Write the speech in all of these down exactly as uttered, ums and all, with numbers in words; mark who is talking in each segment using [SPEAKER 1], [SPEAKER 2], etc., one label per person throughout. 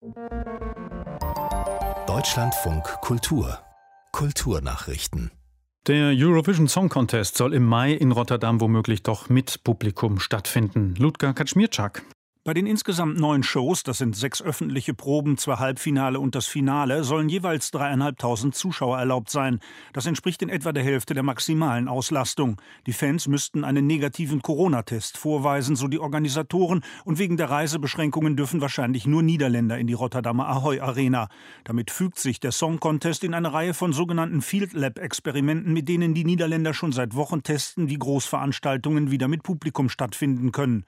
[SPEAKER 1] Deutschlandfunk Kultur Kulturnachrichten.
[SPEAKER 2] Der Eurovision Song Contest soll im Mai in Rotterdam womöglich doch mit Publikum stattfinden. Ludger Kaczmierczak.
[SPEAKER 3] Bei den insgesamt neun Shows, das sind sechs öffentliche Proben, zwei Halbfinale und das Finale, sollen jeweils dreieinhalbtausend Zuschauer erlaubt sein. Das entspricht in etwa der Hälfte der maximalen Auslastung. Die Fans müssten einen negativen Corona-Test vorweisen, so die Organisatoren. Und wegen der Reisebeschränkungen dürfen wahrscheinlich nur Niederländer in die Rotterdamer Ahoy Arena. Damit fügt sich der Song Contest in eine Reihe von sogenannten Field Lab-Experimenten, mit denen die Niederländer schon seit Wochen testen, wie Großveranstaltungen wieder mit Publikum stattfinden können.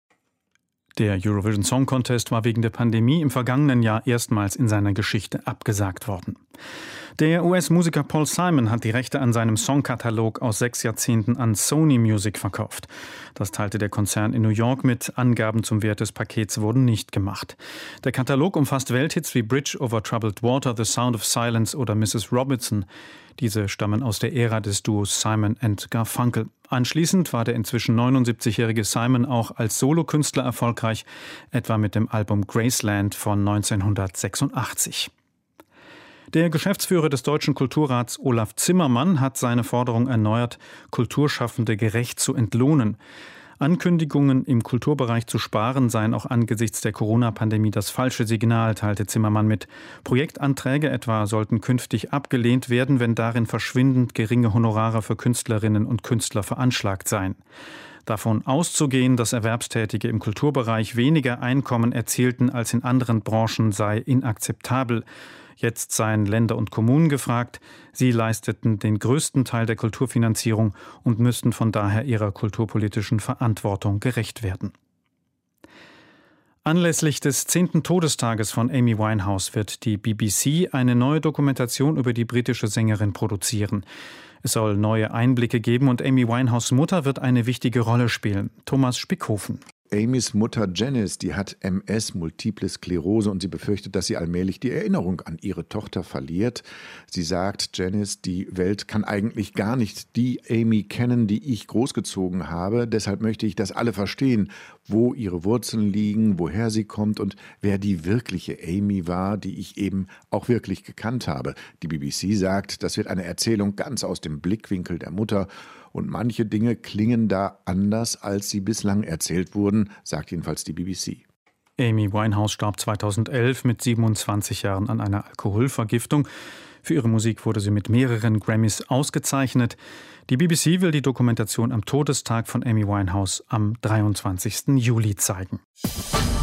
[SPEAKER 2] Der Eurovision Song Contest war wegen der Pandemie im vergangenen Jahr erstmals in seiner Geschichte abgesagt worden. Der U S-Musiker Paul Simon hat die Rechte an seinem Songkatalog aus sechs Jahrzehnten an Sony Music verkauft. Das teilte der Konzern in New York mit. Angaben zum Wert des Pakets wurden nicht gemacht. Der Katalog umfasst Welthits wie Bridge over Troubled Water, The Sound of Silence oder Missus Robinson. Diese stammen aus der Ära des Duos Simon and Garfunkel. Anschließend war der inzwischen neunundsiebzigjährige Simon auch als Solokünstler erfolgreich, etwa mit dem Album Graceland von neunzehnhundertsechsundachtzig. Der Geschäftsführer des Deutschen Kulturrats Olaf Zimmermann hat seine Forderung erneuert, Kulturschaffende gerecht zu entlohnen. Ankündigungen, im Kulturbereich zu sparen, seien auch angesichts der Corona-Pandemie das falsche Signal, teilte Zimmermann mit. Projektanträge etwa sollten künftig abgelehnt werden, wenn darin verschwindend geringe Honorare für Künstlerinnen und Künstler veranschlagt seien. Davon auszugehen, dass Erwerbstätige im Kulturbereich weniger Einkommen erzielten als in anderen Branchen, sei inakzeptabel. Jetzt seien Länder und Kommunen gefragt. Sie leisteten den größten Teil der Kulturfinanzierung und müssten von daher ihrer kulturpolitischen Verantwortung gerecht werden. Anlässlich des zehnten Todestages von Amy Winehouse wird die B B C eine neue Dokumentation über die britische Sängerin produzieren. Es soll neue Einblicke geben und Amy Winehouse' Mutter wird eine wichtige Rolle spielen. Thomas Spickhofen.
[SPEAKER 4] Amys Mutter Janice, die hat M S, Multiple Sklerose, und sie befürchtet, dass sie allmählich die Erinnerung an ihre Tochter verliert. Sie sagt, Janice, die Welt kann eigentlich gar nicht die Amy kennen, die ich großgezogen habe. Deshalb möchte ich, dass alle verstehen, wo ihre Wurzeln liegen, woher sie kommt und wer die wirkliche Amy war, die ich eben auch wirklich gekannt habe. Die B B C sagt, das wird eine Erzählung ganz aus dem Blickwinkel der Mutter. Und manche Dinge klingen da anders, als sie bislang erzählt wurden, sagt jedenfalls die B B C.
[SPEAKER 2] Amy Winehouse starb zweitausendelf mit siebenundzwanzig Jahren an einer Alkoholvergiftung. Für ihre Musik wurde sie mit mehreren Grammys ausgezeichnet. Die B B C will die Dokumentation am Todestag von Amy Winehouse am dreiundzwanzigsten Juli zeigen.